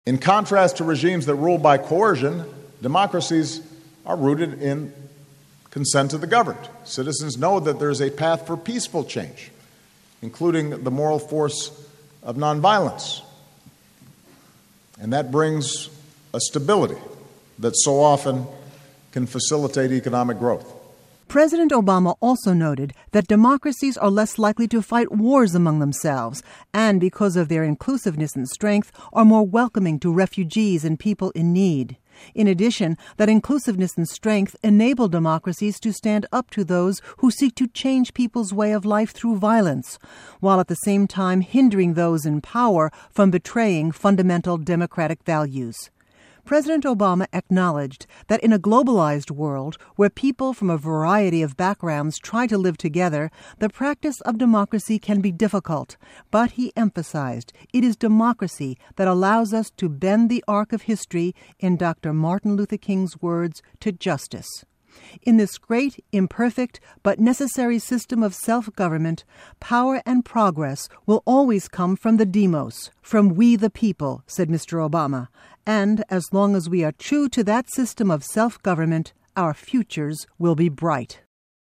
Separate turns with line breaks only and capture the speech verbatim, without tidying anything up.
In contrast to regimes that rule by coercion, democracies are rooted in consent of the governed. Citizens know that there's a path for peaceful change, including the moral force of nonviolence. And that brings a stability that so often can facilitate economic growth.
President Obama also noted that democracies are less likely to fight wars among themselves and, because of their inclusiveness and strength, are more welcoming to refugees and people in need. In addition, that inclusiveness and strength enable democracies to stand up to those who seek to change people's way of life through violence, while at the same time hindering those in power from betraying fundamental democratic values. President Obama acknowledged that in a globalized world where people from a variety of backgrounds try to live together, the practice of democracy can be difficult. But he emphasized it is democracy that allows us to bend the arc of history, in Doctor Martin Luther King's words, to justice. In this great, imperfect, but necessary system of self-government, power and progress will always come from the demos, from we the people, said Mister Obama. And as long as we are true to that system of self-government, our futures will be bright.